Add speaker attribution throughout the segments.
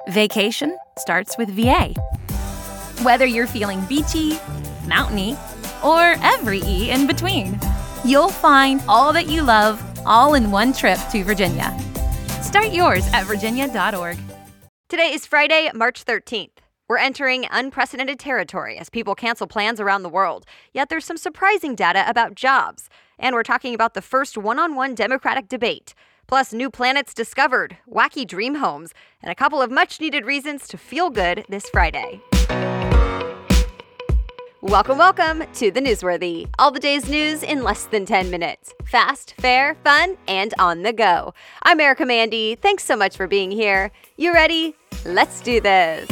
Speaker 1: Vacation starts with VA. Whether you're feeling beachy, mountainy, or every E in between, you'll find all that you love all in one trip to Virginia. Start yours at virginia.org.
Speaker 2: Today is Friday, March 13th. We're entering unprecedented territory as people cancel plans around the world. Yet there's some surprising data about jobs. And we're talking about the first one-on-one Democratic debate. Plus, new planets discovered, wacky dream homes, and a couple of much-needed reasons to feel good this Friday. Welcome to The Newsworthy. All the day's news in less than 10 minutes. Fast, fair, fun, and on the go. I'm Erica Mandy. Thanks so much for being here. You ready? Let's do this.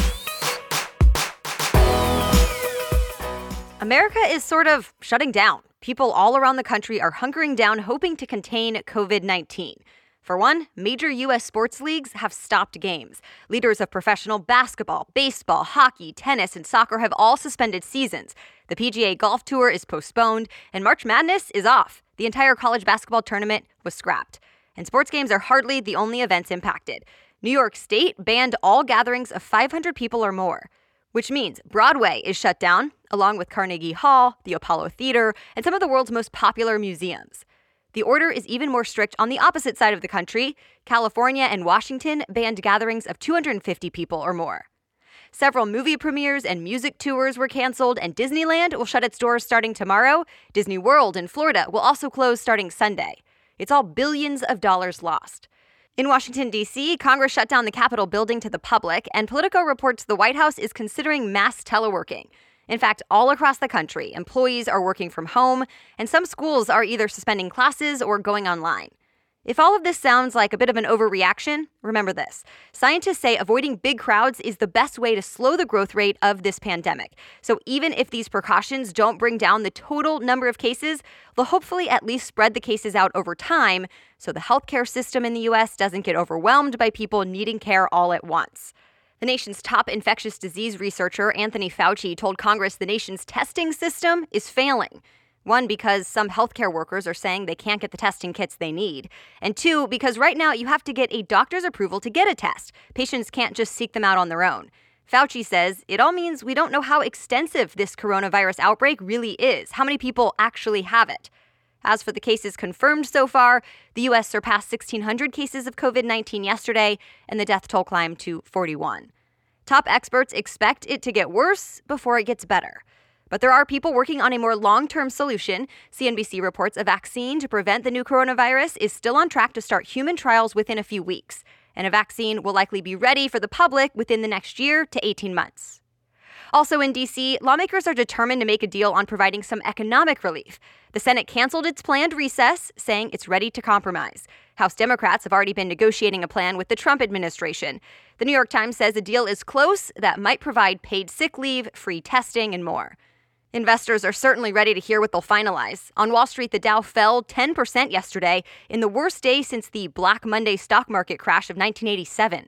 Speaker 2: America is sort of shutting down. People all around the country are hunkering down, hoping to contain COVID-19. For one, major U.S. sports leagues have stopped games. Leaders of professional basketball, baseball, hockey, tennis, and soccer have all suspended seasons. The PGA Golf Tour is postponed, and March Madness is off. The entire college basketball tournament was scrapped. And sports games are hardly the only events impacted. New York State banned all gatherings of 500 people or more, which means Broadway is shut down, along with Carnegie Hall, the Apollo Theater, and some of the world's most popular museums. The order is even more strict on the opposite side of the country. California and Washington banned gatherings of 250 people or more. Several movie premieres and music tours were canceled, and Disneyland will shut its doors starting tomorrow. Disney World in Florida will also close starting Sunday. It's all billions of dollars lost. In Washington, D.C., Congress shut down the Capitol building to the public, and Politico reports the White House is considering mass teleworking. In fact, all across the country, employees are working from home, and some schools are either suspending classes or going online. If all of this sounds like a bit of an overreaction, remember this. Scientists say avoiding big crowds is the best way to slow the growth rate of this pandemic. So even if these precautions don't bring down the total number of cases, they'll hopefully at least spread the cases out over time so the healthcare system in the U.S. doesn't get overwhelmed by people needing care all at once. The nation's top infectious disease researcher, Anthony Fauci, told Congress the nation's testing system is failing. One, because some healthcare workers are saying they can't get the testing kits they need. And two, because right now you have to get a doctor's approval to get a test. Patients can't just seek them out on their own. Fauci says it all means we don't know how extensive this coronavirus outbreak really is, how many people actually have it. As for the cases confirmed so far, the U.S. surpassed 1,600 cases of COVID-19 yesterday, and the death toll climbed to 41. Top experts expect it to get worse before it gets better. But there are people working on a more long-term solution. CNBC reports a vaccine to prevent the new coronavirus is still on track to start human trials within a few weeks, and a vaccine will likely be ready for the public within the next year to 18 months. Also in D.C., lawmakers are determined to make a deal on providing some economic relief. The Senate canceled its planned recess, saying it's ready to compromise. House Democrats have already been negotiating a plan with the Trump administration. The New York Times says a deal is close that might provide paid sick leave, free testing, and more. Investors are certainly ready to hear what they'll finalize. On Wall Street, the Dow fell 10% yesterday in the worst day since the Black Monday stock market crash of 1987.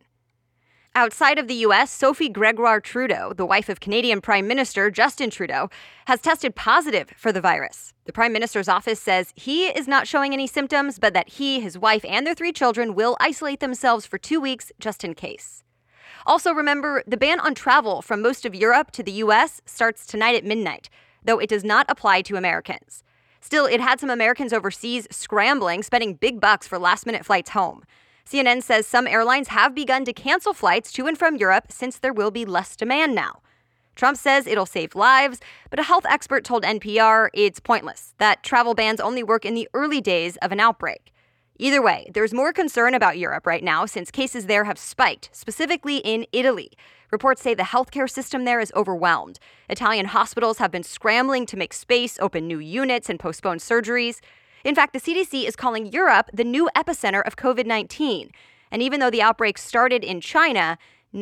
Speaker 2: Outside of the U.S., Sophie Gregoire Trudeau, the wife of Canadian Prime Minister Justin Trudeau, has tested positive for the virus. The Prime Minister's office says he is not showing any symptoms, but that he, his wife, and their 3 children will isolate themselves for 2 weeks just in case. Also remember, the ban on travel from most of Europe to the U.S. starts tonight at midnight, though it does not apply to Americans. Still, it had some Americans overseas scrambling, spending big bucks for last-minute flights home. CNN says some airlines have begun to cancel flights to and from Europe since there will be less demand now. Trump says it'll save lives, but a health expert told NPR it's pointless, that travel bans only work in the early days of an outbreak. Either way, there's more concern about Europe right now since cases there have spiked, specifically in Italy. Reports say the healthcare system there is overwhelmed. Italian hospitals have been scrambling to make space, open new units, and postpone surgeries. In fact, the CDC is calling Europe the new epicenter of COVID-19. And even though the outbreak started in China,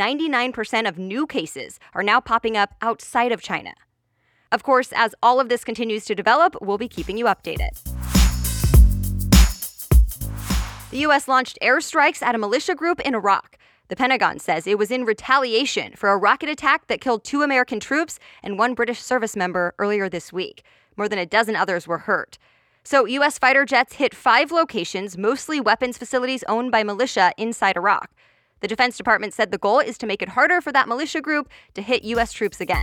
Speaker 2: 99% of new cases are now popping up outside of China. Of course, as all of this continues to develop, we'll be keeping you updated. The U.S. launched airstrikes at a militia group in Iraq. The Pentagon says it was in retaliation for a rocket attack that killed 2 American troops and 1 British service member earlier this week. More than a dozen others were hurt. So U.S. fighter jets hit 5 locations, mostly weapons facilities owned by militia inside Iraq. The Defense Department said the goal is to make it harder for that militia group to hit U.S. troops again.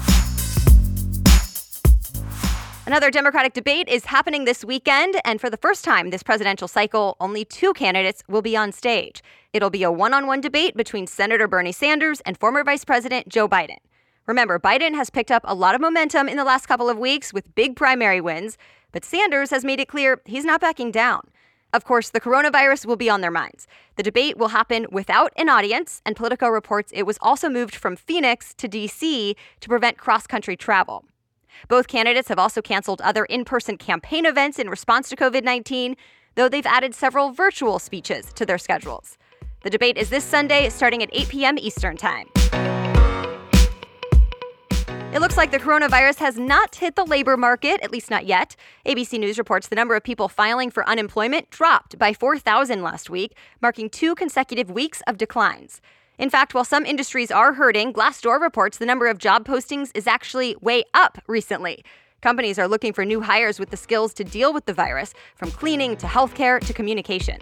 Speaker 2: Another Democratic debate is happening this weekend, and for the first time this presidential cycle, only 2 candidates will be on stage. It'll be a one-on-one debate between Senator Bernie Sanders and former Vice President Joe Biden. Remember, Biden has picked up a lot of momentum in the last couple of weeks with big primary wins, but Sanders has made it clear he's not backing down. Of course, the coronavirus will be on their minds. The debate will happen without an audience, and Politico reports it was also moved from Phoenix to D.C. to prevent cross-country travel. Both candidates have also canceled other in-person campaign events in response to COVID-19, though they've added several virtual speeches to their schedules. The debate is this Sunday, starting at 8 p.m. Eastern Time. It looks like the coronavirus has not hit the labor market, at least not yet. ABC News reports the number of people filing for unemployment dropped by 4,000 last week, marking 2 consecutive weeks of declines. In fact, while some industries are hurting, Glassdoor reports the number of job postings is actually way up recently. Companies are looking for new hires with the skills to deal with the virus, from cleaning to healthcare to communications.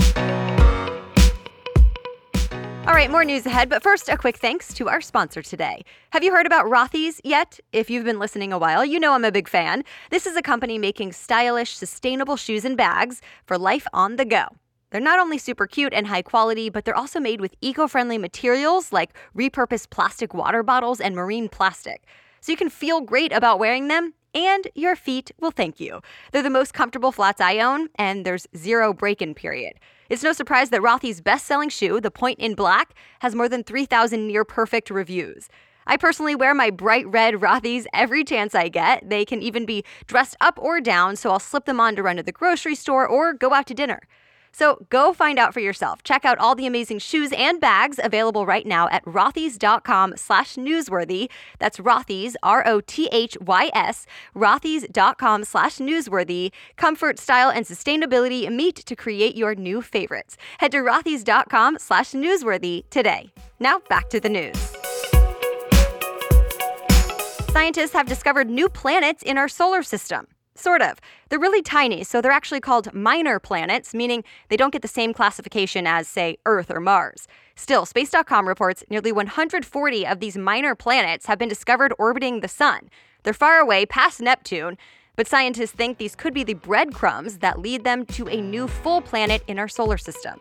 Speaker 2: All right, more news ahead, but first, a quick thanks to our sponsor today. Have you heard about Rothy's yet? If you've been listening a while, you know I'm a big fan. This is a company making stylish, sustainable shoes and bags for life on the go. They're not only super cute and high quality, but they're also made with eco-friendly materials like repurposed plastic water bottles and marine plastic. So you can feel great about wearing them, and your feet will thank you. They're the most comfortable flats I own, and there's 0 break-in period. It's no surprise that Rothy's best-selling shoe, the Point in Black, has more than 3,000 near-perfect reviews. I personally wear my bright red Rothy's every chance I get. They can even be dressed up or down, so I'll slip them on to run to the grocery store or go out to dinner. So go find out for yourself. Check out all the amazing shoes and bags available right now at rothys.com/newsworthy. That's Rothys, Rothys, rothys.com/newsworthy. Comfort, style, and sustainability meet to create your new favorites. Head to rothys.com/newsworthy today. Now back to the news. Scientists have discovered new planets in our solar system. Sort of. They're really tiny, so they're actually called minor planets, meaning they don't get the same classification as, say, Earth or Mars. Still, Space.com reports nearly 140 of these minor planets have been discovered orbiting the sun. They're far away, past Neptune, but scientists think these could be the breadcrumbs that lead them to a new full planet in our solar system.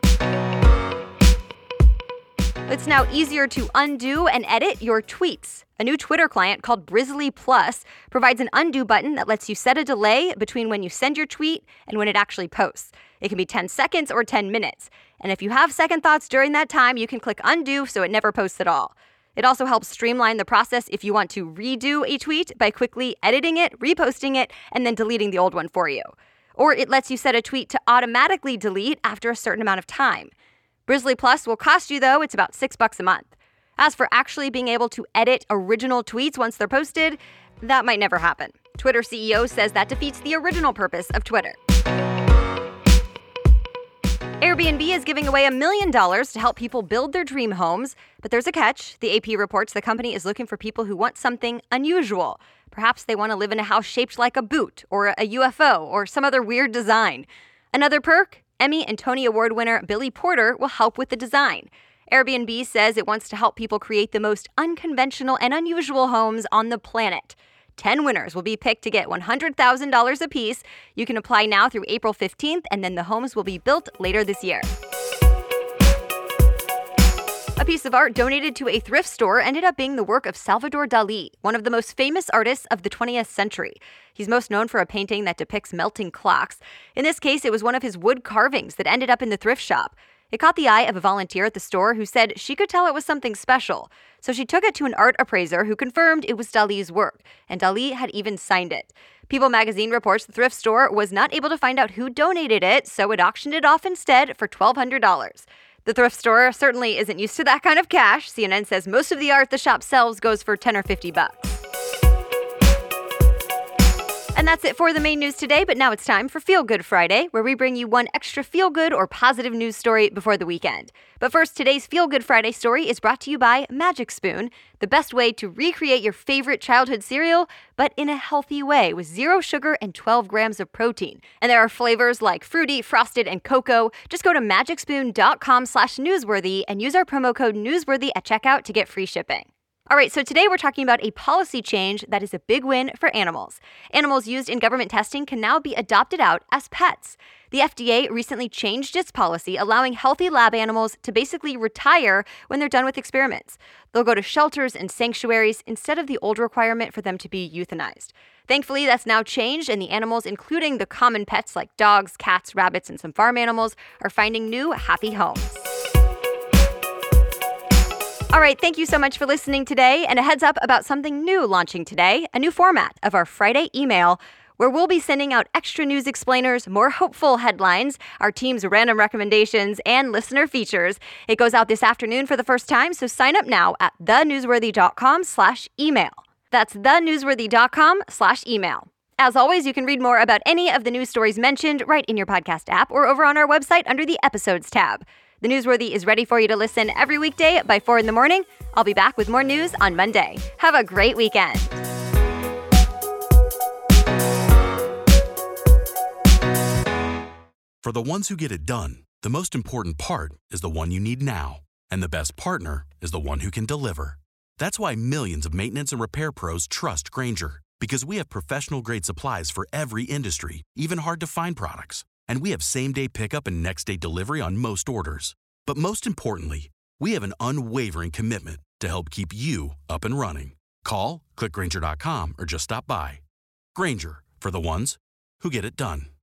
Speaker 2: It's now easier to undo and edit your tweets. A new Twitter client called Brizzly Plus provides an undo button that lets you set a delay between when you send your tweet and when it actually posts. It can be 10 seconds or 10 minutes. And if you have second thoughts during that time, you can click undo so it never posts at all. It also helps streamline the process if you want to redo a tweet by quickly editing it, reposting it, and then deleting the old one for you. Or it lets you set a tweet to automatically delete after a certain amount of time. Brizzly Plus will cost you, though. It's about $6 a month. As for actually being able to edit original tweets once they're posted, that might never happen. Twitter CEO says that defeats the original purpose of Twitter. Airbnb is giving away $1 million to help people build their dream homes, but there's a catch. The AP reports the company is looking for people who want something unusual. Perhaps they want to live in a house shaped like a boot or a UFO or some other weird design. Another perk? Emmy and Tony Award winner Billy Porter will help with the design. Airbnb says it wants to help people create the most unconventional and unusual homes on the planet. 10 winners will be picked to get $100,000 apiece. You can apply now through April 15th, and then the homes will be built later this year. A piece of art donated to a thrift store ended up being the work of Salvador Dali, one of the most famous artists of the 20th century. He's most known for a painting that depicts melting clocks. In this case, it was one of his wood carvings that ended up in the thrift shop. It caught the eye of a volunteer at the store who said she could tell it was something special. So she took it to an art appraiser who confirmed it was Dali's work, and Dali had even signed it. People magazine reports the thrift store was not able to find out who donated it, so it auctioned it off instead for $1,200. The thrift store certainly isn't used to that kind of cash. CNN says most of the art the shop sells goes for $10 or $50. And And that's it for the main news today, but now it's time for Feel Good Friday, where we bring you one extra feel-good or positive news story before the weekend. But first, today's Feel Good Friday story is brought to you by Magic Spoon, the best way to recreate your favorite childhood cereal, but in a healthy way with 0 sugar and 12 grams of protein. And there are flavors like fruity, frosted, and cocoa. Just go to magicspoon.com/newsworthy and use our promo code newsworthy at checkout to get free shipping. All right, so today we're talking about a policy change that is a big win for animals. Animals used in government testing can now be adopted out as pets. The FDA recently changed its policy, allowing healthy lab animals to basically retire when they're done with experiments. They'll go to shelters and sanctuaries instead of the old requirement for them to be euthanized. Thankfully, that's now changed, and the animals, including the common pets like dogs, cats, rabbits, and some farm animals, are finding new, happy homes. All right, thank you so much for listening today. And a heads up about something new launching today, a new format of our Friday email, where we'll be sending out extra news explainers, more hopeful headlines, our team's random recommendations, and listener features. It goes out this afternoon for the first time, so sign up now at thenewsworthy.com/email. That's thenewsworthy.com/email. As always, you can read more about any of the news stories mentioned right in your podcast app or over on our website under the Episodes tab. The Newsworthy is ready for you to listen every weekday by 4 in the morning. I'll be back with more news on Monday. Have a great weekend.
Speaker 3: For the ones who get it done, the most important part is the one you need now. And the best partner is the one who can deliver. That's why millions of maintenance and repair pros trust Grainger, because we have professional-grade supplies for every industry, even hard-to-find products. And we have same-day pickup and next-day delivery on most orders. But most importantly, we have an unwavering commitment to help keep you up and running. Call, click Grainger.com, or just stop by. Grainger, for the ones who get it done.